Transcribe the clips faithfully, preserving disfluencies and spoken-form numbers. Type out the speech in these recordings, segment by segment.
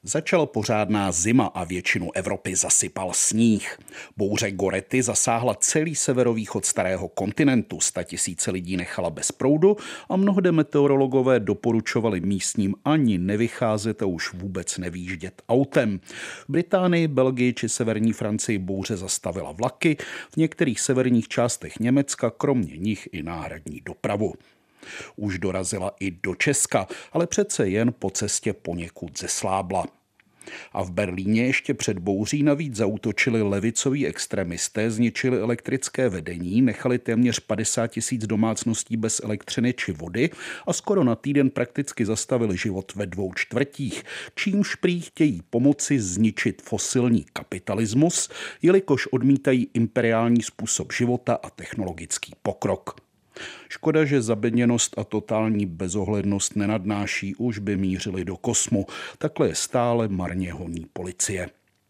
Začala pořádná zima a většinu Evropy zasypal sníh. Bouře Gorety zasáhla celý severovýchod starého kontinentu, statisíce lidí nechala bez proudu a mnohde meteorologové doporučovali místním ani nevycházet a už vůbec nevýjíždět autem. V Británii, Belgii či severní Francii bouře zastavila vlaky, v některých severních částech Německa kromě nich i náhradní dopravu. Už dorazila i do Česka, ale přece jen po cestě poněkud zeslábla. A v Berlíně ještě před bouří navíc zaútočili levicoví extremisté, zničili elektrické vedení, nechali téměř padesát tisíc domácností bez elektřiny či vody a skoro na týden prakticky zastavili život ve dvou čtvrtích, čímž prý chtějí pomoci zničit fosilní kapitalismus, jelikož odmítají imperiální způsob života a technologický pokrok. Škoda, že zabedněnost a totální bezohlednost nenadnáší, už by mířili do kosmu. Takhle je stále marně honí policie.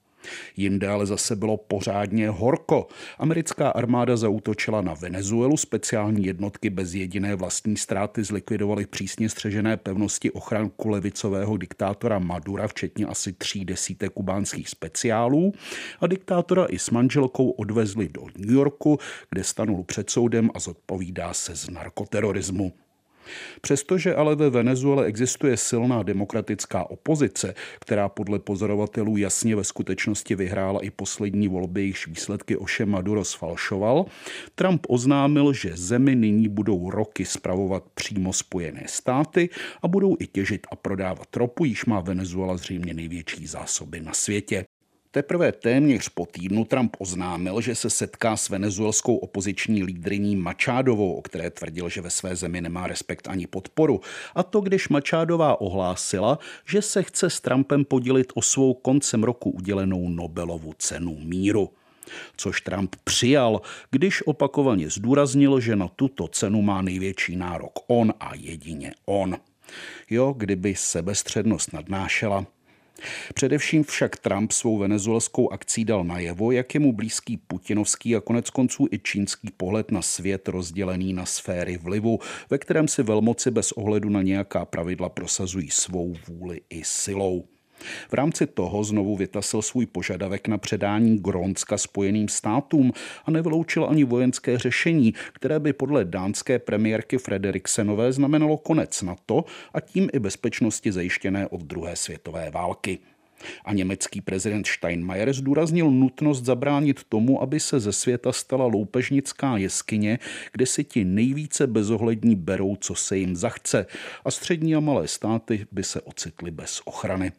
Jinde ale zase bylo pořádně horko. Americká armáda zaútočila na Venezuelu, speciální jednotky bez jediné vlastní ztráty zlikvidovaly přísně střežené pevnosti ochranku levicového diktátora Madura, včetně asi tří desítek kubánských speciálů, a diktátora i s manželkou odvezli do New Yorku, kde stanul před soudem a zodpovídá se z narkoterorismu. Přestože ale ve Venezuele existuje silná demokratická opozice, která podle pozorovatelů jasně ve skutečnosti vyhrála i poslední volby, jejichž výsledky ovšem Maduro sfalšoval, Trump oznámil, že zemi nyní budou roky spravovat přímo Spojené státy a budou i těžit a prodávat ropu, již má Venezuela zřejmě největší zásoby na světě. Teprve téměř po týdnu Trump oznámil, že se setká s venezuelskou opoziční lídryní Machadovou, o které tvrdil, že ve své zemi nemá respekt ani podporu. A to, když Machadová ohlásila, že se chce s Trumpem podělit o svou koncem roku udělenou Nobelovu cenu míru. Což Trump přijal, když opakovaně zdůraznil, že na tuto cenu má největší nárok on a jedině on. Jo, kdyby sebestřednost nadnášela. Především však Trump svou venezuelskou akcí dal najevo, jak je mu blízký putinovský a konec konců i čínský pohled na svět rozdělený na sféry vlivu, ve kterém si velmoci bez ohledu na nějaká pravidla prosazují svou vůli i silou. V rámci toho znovu vytasil svůj požadavek na předání Grónska Spojeným státům a nevyloučil ani vojenské řešení, které by podle dánské premiérky Frederiksenové znamenalo konec NATO a tím i bezpečnosti zajištěné od druhé světové války. A německý prezident Steinmeier zdůraznil nutnost zabránit tomu, aby se ze světa stala loupežnická jeskyně, kde si ti nejvíce bezohlední berou, co se jim zachce, a střední a malé státy by se ocitly bez ochrany.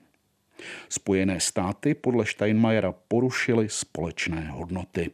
Spojené státy podle Steinmeiera porušily společné hodnoty.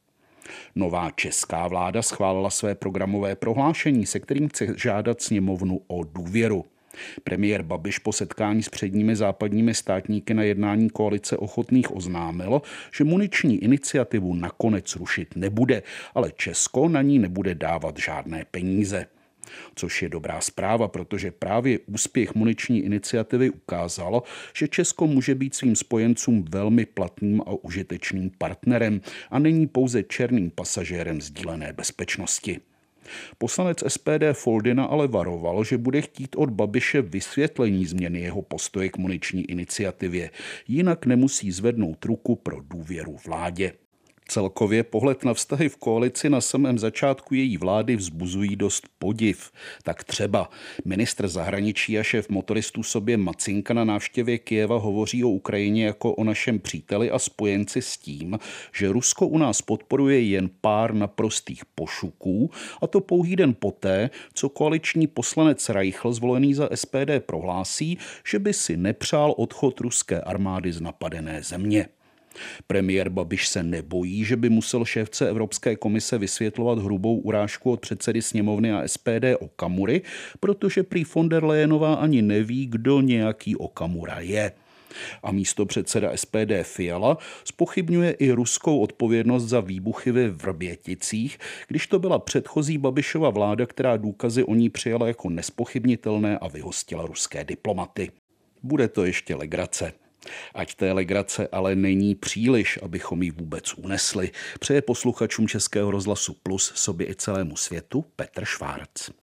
Nová česká vláda schválila své programové prohlášení, se kterým chce žádat sněmovnu o důvěru. Premiér Babiš po setkání s předními západními státníky na jednání koalice ochotných oznámil, že muniční iniciativu nakonec rušit nebude, ale Česko na ní nebude dávat žádné peníze. Což je dobrá zpráva, protože právě úspěch muniční iniciativy ukázal, že Česko může být svým spojencům velmi platným a užitečným partnerem a není pouze černým pasažérem sdílené bezpečnosti. Poslanec S P D Foldyna ale varoval, že bude chtít od Babiše vysvětlení změny jeho postoje k muniční iniciativě, jinak nemusí zvednout ruku pro důvěru vládě. Celkově pohled na vztahy v koalici na samém začátku její vlády vzbuzují dost podiv. Tak třeba ministr zahraničí a šéf motoristů sobě Macinka na návštěvě Kyjeva hovoří o Ukrajině jako o našem příteli a spojenci s tím, že Rusko u nás podporuje jen pár naprostých pošuků, a to pouhý den poté, co koaliční poslanec Reichl, zvolený za S P D, prohlásí, že by si nepřál odchod ruské armády z napadené země. Premiér Babiš se nebojí, že by musel šéfce Evropské komise vysvětlovat hrubou urážku od předsedy sněmovny a S P D Okamury, protože prý von der Leyenová ani neví, kdo nějaký Okamura je. A místo předseda S P D Fiala zpochybňuje i ruskou odpovědnost za výbuchy ve Vrběticích, když to byla předchozí Babišova vláda, která důkazy o ní přijala jako nespochybnitelné a vyhostila ruské diplomaty. Bude to ještě legrace. Ať té legrace ale není příliš, abychom ji vůbec unesli. Přeje posluchačům Českého rozhlasu Plus, sobě i celému světu Petr Švárc.